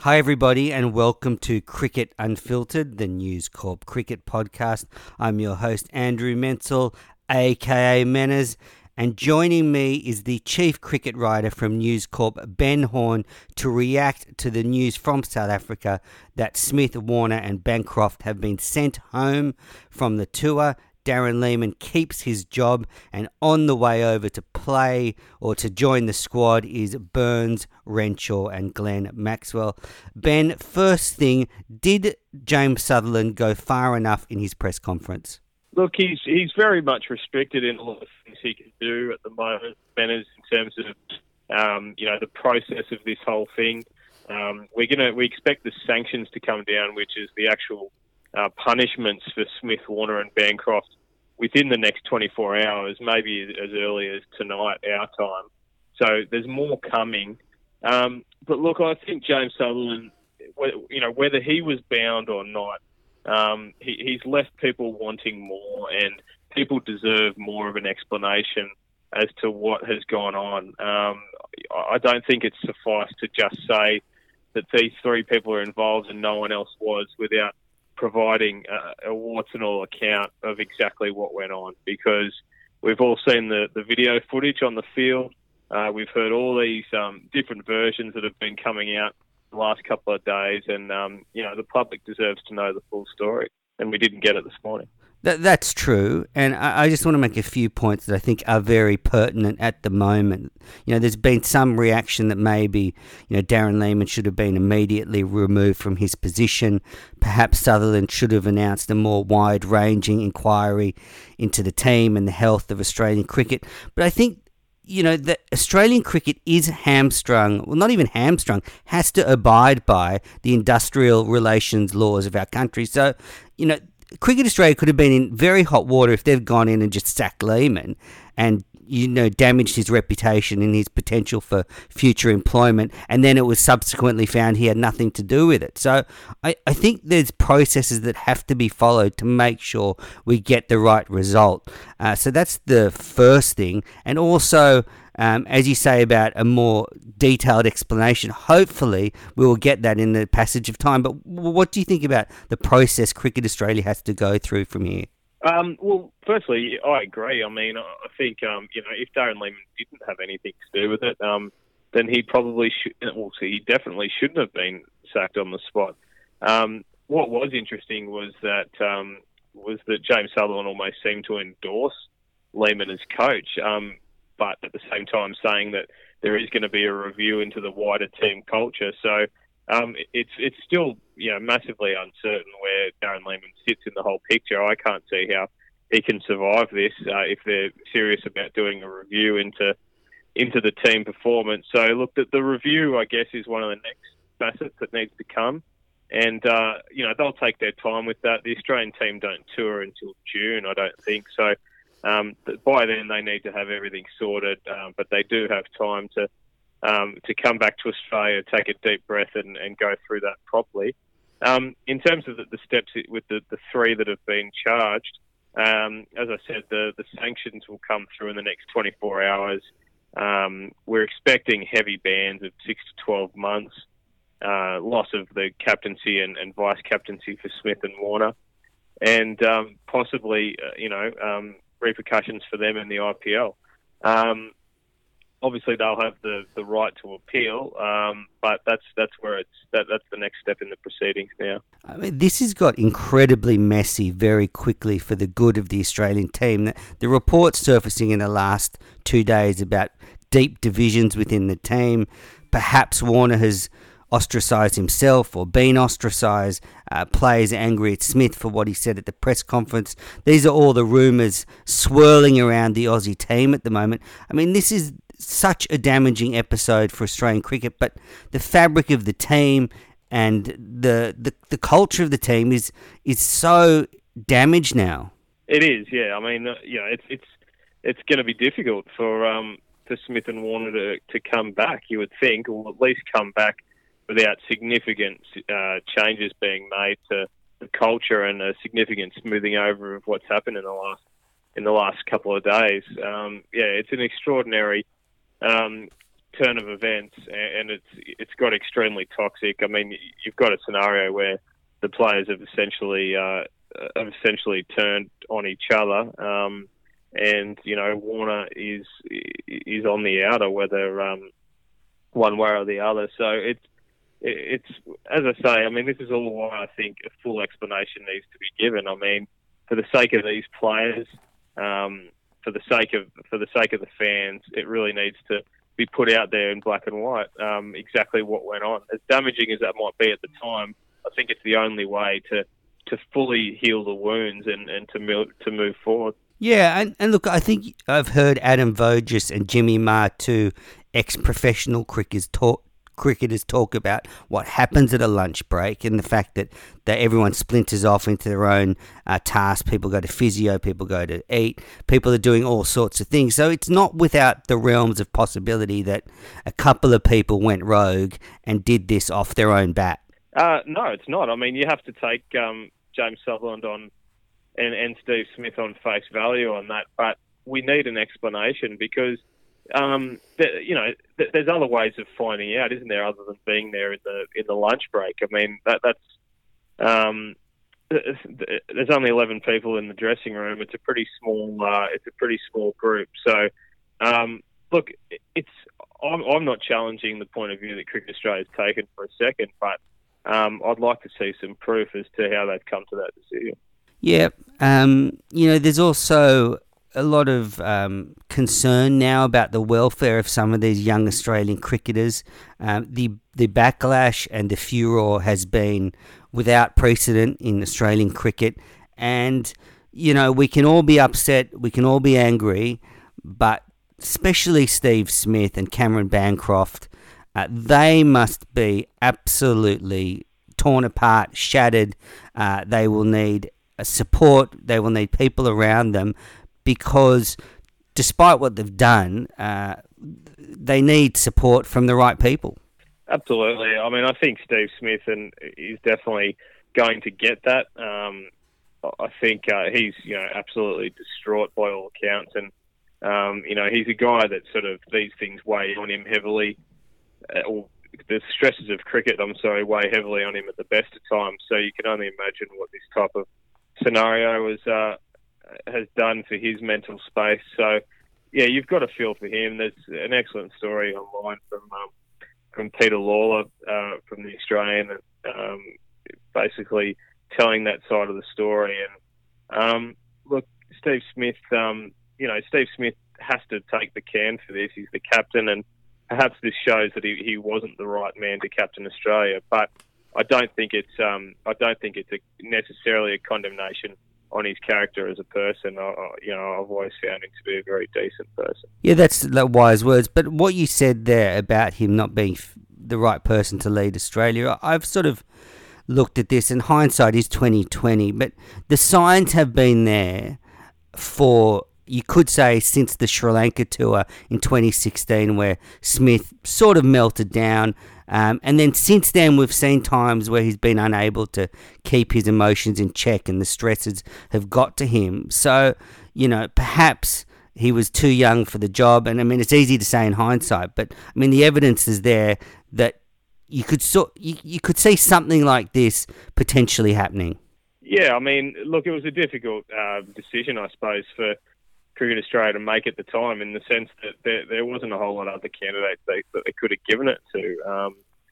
Hi, everybody, and welcome to Cricket Unfiltered, the News Corp cricket podcast. I'm your host, Andrew Menzel, aka Menners, and joining me is the chief cricket writer from News Corp, Ben Horn, to react to the news from South Africa that Smith, Warner, and Bancroft have been sent home from the tour. Darren Lehmann keeps his job, and on the way over to play or to join the squad is Burns, Renshaw and Glenn Maxwell. Ben, first thing, did James Sutherland go far enough in his press conference? Look, he's very much restricted in a lot of things he can do at the moment, Ben, in terms of the process of this whole thing. We expect the sanctions to come down, which is the actual punishments for Smith, Warner and Bancroft within the next 24 hours, maybe as early as tonight, our time. So there's more coming. But look, I think James Sutherland, whether he was bound or not, he's left people wanting more, and people deserve more of an explanation as to what has gone on. I don't think it's suffice to just say that these three people are involved and no one else was without providing a warts and all account of exactly what went on, because we've all seen the video footage on the field. We've heard all these different versions that have been coming out the last couple of days, and the public deserves to know the full story, and we didn't get it this morning. That's true, and I just want to make a few points that I think are very pertinent at the moment. There's been some reaction that maybe, Darren Lehmann should have been immediately removed from his position. Perhaps Sutherland should have announced a more wide-ranging inquiry into the team and the health of Australian cricket. But I think, that Australian cricket is hamstrung, well, not even hamstrung, has to abide by the industrial relations laws of our country. So, Cricket Australia could have been in very hot water if they've gone in and just sacked Lehmann and, damaged his reputation and his potential for future employment, and then it was subsequently found he had nothing to do with it. So I think there's processes that have to be followed to make sure we get the right result. So that's the first thing. And also, as you say about a more detailed explanation, hopefully we will get that in the passage of time. But what do you think about the process Cricket Australia has to go through from here? Well, firstly, I agree. I mean, I think, if Darren Lehmann didn't have anything to do with it, then he probably he definitely shouldn't have been sacked on the spot. What was interesting was that James Sutherland almost seemed to endorse Lehmann as coach, but at the same time saying that there is going to be a review into the wider team culture. So it's still massively uncertain where Darren Lehmann sits in the whole picture. I can't see how he can survive this if they're serious about doing a review into the team performance. So look, the review, I guess, is one of the next facets that needs to come, and they'll take their time with that. The Australian team don't tour until June, I don't think so. By then they need to have everything sorted, but they do have time to come back to Australia, take a deep breath and go through that properly. In terms of the steps with the three that have been charged, as I said, the sanctions will come through in the next 24 hours. We're expecting heavy bans of 6 to 12 months, loss of the captaincy and vice-captaincy for Smith and Warner, and possibly, repercussions for them in the IPL. Obviously, they'll have the right to appeal, but that's where that's the next step in the proceedings now. I mean, this has got incredibly messy very quickly for the good of the Australian team. The reports surfacing in the last 2 days about deep divisions within the team. Perhaps Warner has ostracised himself or been ostracised. Players angry at Smith for what he said at the press conference. These are all the rumours swirling around the Aussie team at the moment. I mean, this is such a damaging episode for Australian cricket, but the fabric of the team and the culture of the team is so damaged now. It is, yeah. I mean, it's going to be difficult for Smith and Warner to come back, you would think, or at least come back without significant changes being made to the culture and a significant smoothing over of what's happened in the last couple of days. It's an extraordinary turn of events, and it's got extremely toxic. I mean, you've got a scenario where the players have essentially turned on each other, and Warner is on the outer, whether one way or the other. So it's as I say. I mean, this is all why I think a full explanation needs to be given. I mean, for the sake of these players, for the sake of the fans, it really needs to be put out there in black and white exactly what went on. As damaging as that might be at the time, I think it's the only way to fully heal the wounds and to move forward. Yeah, and look, I think I've heard Adam Voges and Jimmy Maher, two ex-professional cricketers, talk about what happens at a lunch break and the fact that everyone splinters off into their own tasks. People go to physio, people go to eat, people are doing all sorts of things. So it's not without the realms of possibility that a couple of people went rogue and did this off their own bat. No, it's not. I mean, you have to take James Sutherland on and Steve Smith on face value on that, but we need an explanation because there's other ways of finding out, isn't there, other than being there in the lunch break? I mean, there's only 11 people in the dressing room. It's a pretty small group. So, look, I'm not challenging the point of view that Cricket Australia's taken for a second, but I'd like to see some proof as to how they've come to that decision. Yeah, there's also a lot of concern now about the welfare of some of these young Australian cricketers. The backlash and the furor has been without precedent in Australian cricket, and we can all be upset, we can all be angry, but especially Steve Smith and Cameron Bancroft, they must be absolutely torn apart, shattered. They will need support, they will need people around them, because despite what they've done, they need support from the right people. Absolutely. I mean, I think Steve Smith is definitely going to get that. I think he's absolutely distraught by all accounts, and he's a guy that sort of these things weigh on him heavily, or the stresses of cricket, weigh heavily on him at the best of times. So you can only imagine what this type of scenario has done for his mental space. So, yeah, you've got to feel for him. There's an excellent story online from Peter Lawler from the Australian, basically telling that side of the story. And look, Steve Smith, Steve Smith has to take the can for this. He's the captain, and perhaps this shows that he wasn't the right man to captain Australia. But I don't think it's necessarily a condemnation on his character as a person. I've always found him to be a very decent person. Yeah, that's wise words. But what you said there about him not being the right person to lead Australia, I've sort of looked at this, and hindsight is 2020. But the signs have been there for, you could say, since the Sri Lanka tour in 2016, where Smith sort of melted down. And then since then, we've seen times where he's been unable to keep his emotions in check and the stresses have got to him. So, perhaps he was too young for the job. And I mean, it's easy to say in hindsight, but I mean, the evidence is there that you could see something like this potentially happening. Yeah, I mean, look, it was a difficult decision, I suppose, for Cricket Australia to make at the time, in the sense that there wasn't a whole lot of other candidates that they could have given it to.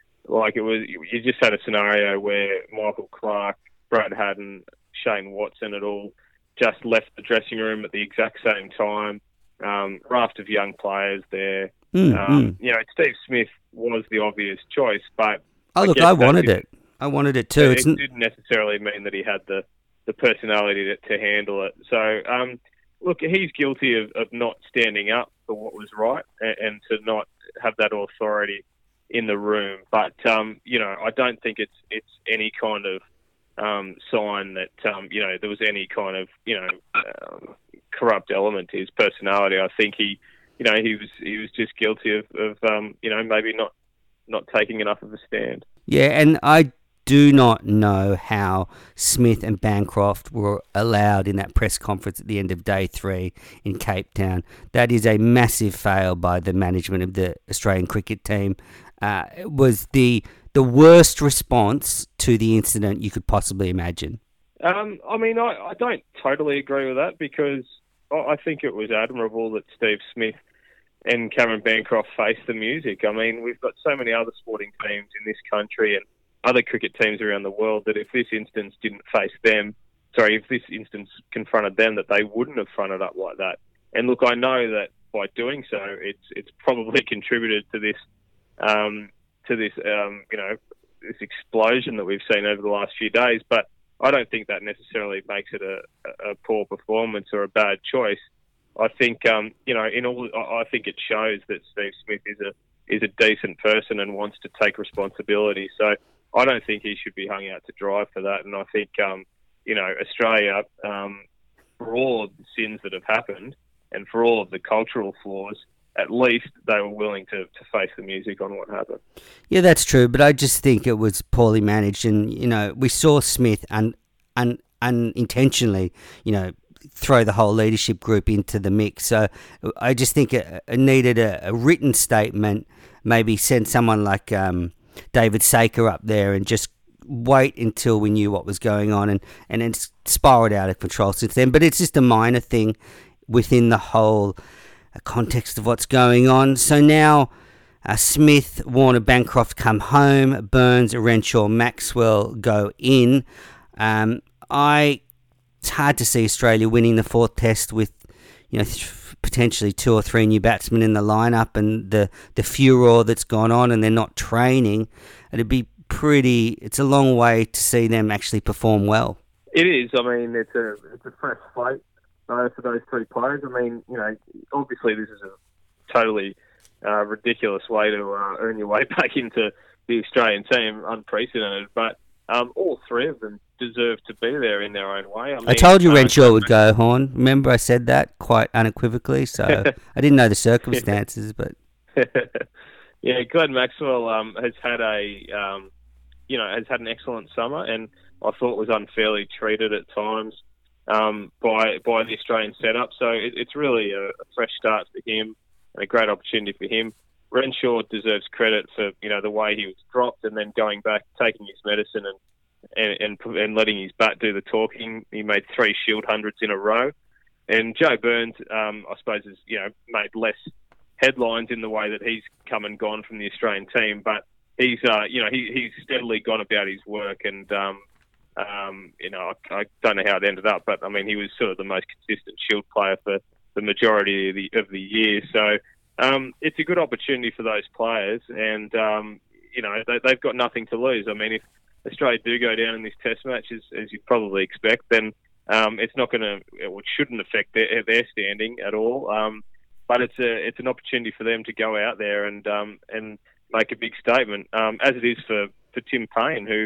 You just had a scenario where Michael Clarke, Brad Haddin, Shane Watson had all just left the dressing room at the exact same time. Raft of young players there. Steve Smith was the obvious choice, but I wanted it. I wanted it too. It didn't necessarily mean that he had the personality to handle it. So, look, he's guilty of not standing up for what was right and to not have that authority in the room. But I don't think it's any kind of sign that there was any kind of corrupt element to his personality. I think he was just guilty of maybe not taking enough of a stand. Yeah, and I do not know how Smith and Bancroft were allowed in that press conference at the end of day 3 in Cape Town. That is a massive fail by the management of the Australian cricket team. It was the worst response to the incident you could possibly imagine. I mean, I don't totally agree with that, because I think it was admirable that Steve Smith and Cameron Bancroft faced the music. I mean, we've got so many other sporting teams in this country and other cricket teams around the world that if this instance confronted them, that they wouldn't have fronted up like that. And look, I know that by doing so, it's probably contributed to this this explosion that we've seen over the last few days. But I don't think that necessarily makes it a poor performance or a bad choice. I think I think it shows that Steve Smith is a decent person and wants to take responsibility. So I don't think he should be hung out to dry for that. And I think Australia, for all of the sins that have happened and for all of the cultural flaws, at least they were willing to face the music on what happened. Yeah, that's true, but I just think it was poorly managed, and we saw Smith unintentionally, throw the whole leadership group into the mix. So I just think it needed a written statement. Maybe send someone like David Saker up there and just wait until we knew what was going on, and it's spiraled out of control since then. But it's just a minor thing within the whole context of what's going on. So now Smith, Warner, Bancroft come home. Burns, Renshaw, Maxwell go in. It's hard to see Australia winning the 4th test with potentially 2 or 3 new batsmen in the lineup, and the furor that's gone on, and they're not training. It's a long way to see them actually perform well. It is. I mean, it's a fresh slate for those 3 players. I mean, obviously this is a totally ridiculous way to earn your way back into the Australian team, unprecedented. But all 3 of them deserve to be there in their own way. I told you Renshaw would go, Horn. Remember I said that quite unequivocally, so I didn't know the circumstances, but... Yeah, Glenn Maxwell has had an excellent summer, and I thought was unfairly treated at times by the Australian setup. So it's really a fresh start for him and a great opportunity for him. Renshaw deserves credit for the way he was dropped and then going back, taking his medicine and letting his bat do the talking. He made 3 Shield hundreds in a row, and Joe Burns, I suppose, has made less headlines in the way that he's come and gone from the Australian team, but he's steadily gone about his work, and I don't know how it ended up, but I mean he was sort of the most consistent Shield player for the majority of the year. So it's a good opportunity for those players, and they've got nothing to lose. I mean, if Australia do go down in this Test match, as you'd probably expect, then it's not going to, it shouldn't affect their standing at all. But it's an opportunity for them to go out there and make a big statement, as it is for Tim Payne, who,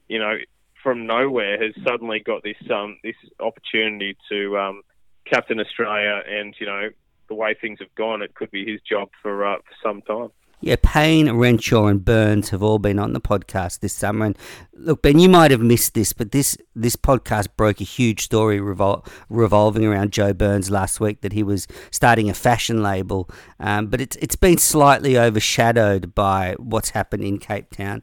from nowhere has suddenly got this opportunity to captain Australia, and the way things have gone, it could be his job for some time. Yeah, Payne, Renshaw and Burns have all been on the podcast this summer. And look, Ben, you might have missed this, but this podcast broke a huge story revolving around Joe Burns last week, that he was starting a fashion label. But it's been slightly overshadowed by what's happened in Cape Town.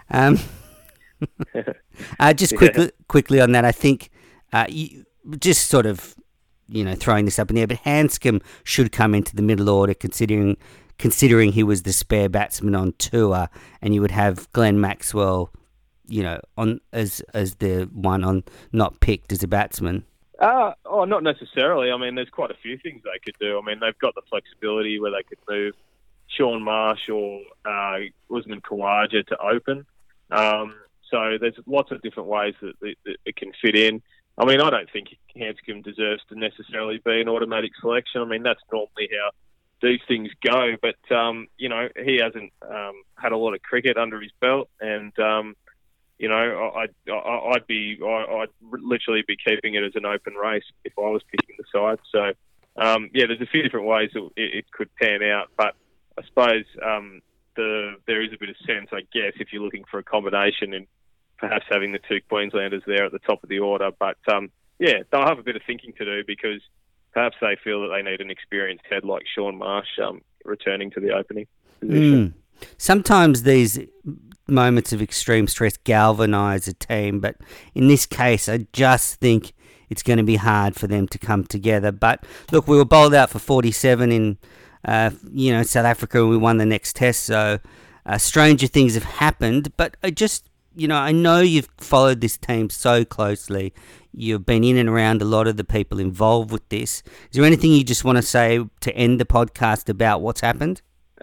Just quickly on that, I think just sort of throwing this up in the air, but Hanscom should come into the middle order, considering he was the spare batsman on tour, and you would have Glenn Maxwell, on as the one on not picked as a batsman. Not necessarily. I mean, there's quite a few things they could do. I mean, they've got the flexibility where they could move Sean Marsh or Usman Khawaja to open. So there's lots of different ways that it can fit in. I mean, I don't think Hanscom deserves to necessarily be an automatic selection. I mean, that's normally how these things go, but he hasn't had a lot of cricket under his belt, and I'd literally be keeping it as an open race if I was picking the side. So there's a few different ways that it could pan out, but I suppose there is a bit of sense, I guess, if you're looking for a combination perhaps having the two Queenslanders there at the top of the order. But, yeah, they'll have a bit of thinking to do because perhaps they feel that they need an experienced head like Sean Marsh returning to the opening position. Sometimes these moments of extreme stress galvanise a team, but in this case, I just think it's going to be hard for them to come together. But look, we were bowled out for 47 in, South Africa, and we won the next test. So stranger things have happened. But I know you've followed this team so closely. You've been in and around a lot of the people involved with this. Is there anything you just want to say to end the podcast about what's happened?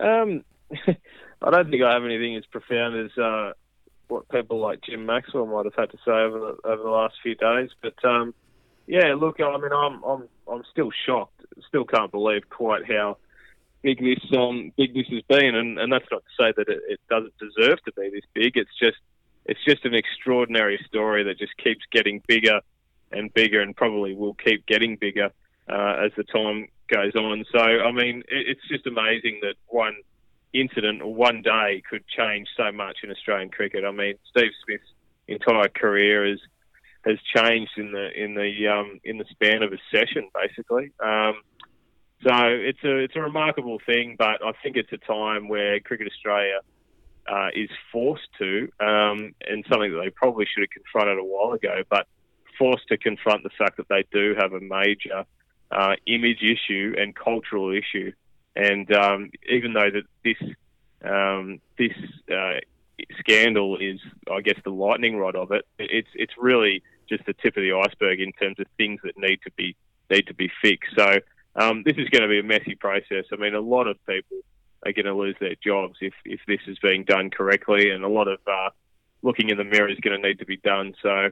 I don't think I have anything as profound as what people like Jim Maxwell might have had to say over the last few days. But yeah, look, I mean, I'm still shocked. Still can't believe quite how big this has been, and that's not to say that it doesn't deserve to be this big. It's just an extraordinary story that just keeps getting bigger and bigger, and probably will keep getting bigger as the time goes on. So, I mean, it's just amazing that one incident or one day could change so much in Australian cricket. I mean, Steve Smith's entire career has changed in the span of a session, basically. So it's a remarkable thing, but I think it's a time where Cricket Australia is forced to, and something that they probably should have confronted a while ago, but forced to confront the fact that they do have a major image issue and cultural issue. And even though that this scandal is, I guess, the lightning rod of it, it's really just the tip of the iceberg in terms of things that need to be fixed. So this is going to be a messy process. I mean, a lot of people are going to lose their jobs if this is being done correctly, and a lot of looking in the mirror is going to need to be done. So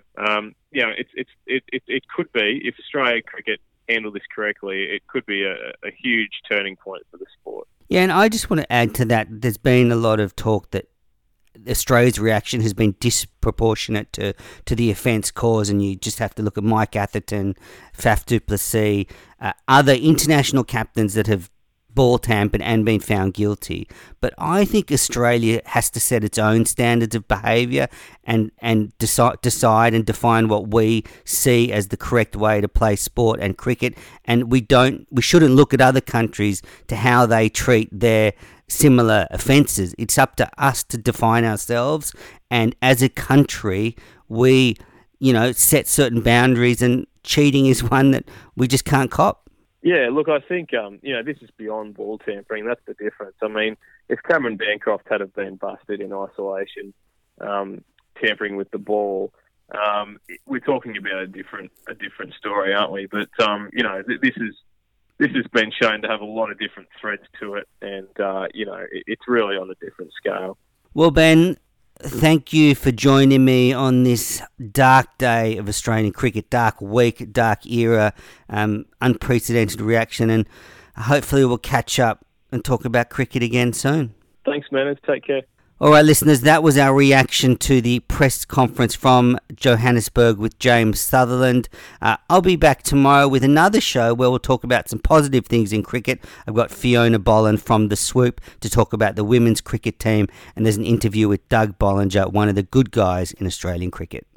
it could be, if Australia cricket handle this correctly, it could be a huge turning point for the sport. Yeah, and I just want to add to that, there's been a lot of talk that Australia's reaction has been disproportionate to the offence caused, and you just have to look at Mike Atherton, Faf du Plessis, other international captains that have ball tampered and been found guilty. But I think Australia has to set its own standards of behaviour and decide and define what we see as the correct way to play sport and cricket. And we shouldn't look at other countries to how they treat their similar offences. It's up to us to define ourselves, and as a country, we set certain boundaries, and cheating is one that we just can't cop. Yeah, look, I think, this is beyond ball tampering. That's the difference. I mean, if Cameron Bancroft had have been busted in isolation, tampering with the ball, we're talking about a different story, aren't we? But, this has been shown to have a lot of different threads to it, and, it's really on a different scale. Well, Ben, thank you for joining me on this dark day of Australian cricket, dark week, dark era, unprecedented reaction, and hopefully we'll catch up and talk about cricket again soon. Thanks, man. Take care. All right, listeners, that was our reaction to the press conference from Johannesburg with James Sutherland. I'll be back tomorrow with another show where we'll talk about some positive things in cricket. I've got Fiona Boland from The Swoop to talk about the women's cricket team, and there's an interview with Doug Bollinger, one of the good guys in Australian cricket.